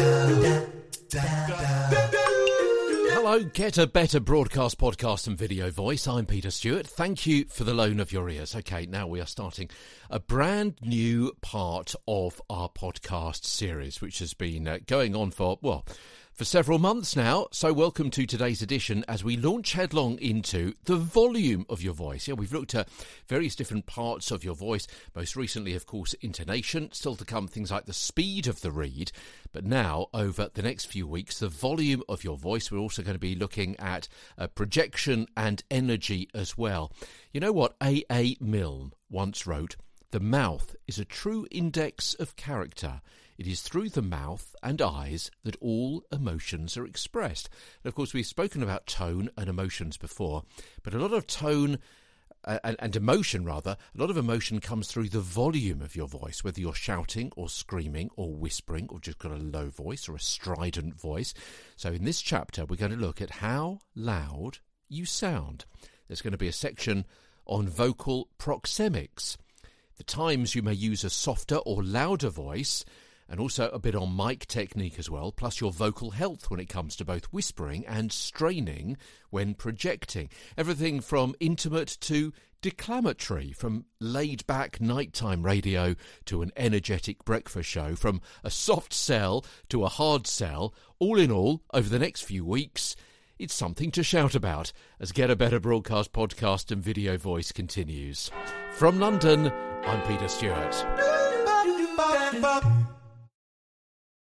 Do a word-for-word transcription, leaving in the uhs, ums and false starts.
Hello, get a better broadcast, podcast and video voice. I'm Peter Stewart. Thank you for the loan of your ears. Okay, now we are starting a brand new part of our podcast series, which has been uh, going on for, well, for several months now. So welcome to today's edition as we launch headlong into the volume of your voice. Yeah, we've looked at various different parts of your voice. Most recently, of course, intonation. Still to come, things like the speed of the read. But now, over the next few weeks, the volume of your voice. We're also going to be looking at uh, projection and energy as well. You know what A A Milne once wrote? The mouth is a true index of character. It is through the mouth and eyes that all emotions are expressed. And of course, we've spoken about tone and emotions before, but a lot of tone uh, and, and emotion, rather, a lot of emotion comes through the volume of your voice, whether you're shouting or screaming or whispering or just got a low voice or a strident voice. So in this chapter, we're going to look at how loud you sound. There's going to be a section on vocal proxemics, the times you may use a softer or louder voice, and also a bit on mic technique as well, plus your vocal health when it comes to both whispering and straining when projecting. Everything from intimate to declamatory, from laid-back nighttime radio to an energetic breakfast show, from a soft sell to a hard sell. All in all, over the next few weeks, it's something to shout about as Get a Better Broadcast, Podcast and Video Voice continues. From London, I'm Peter Stewart.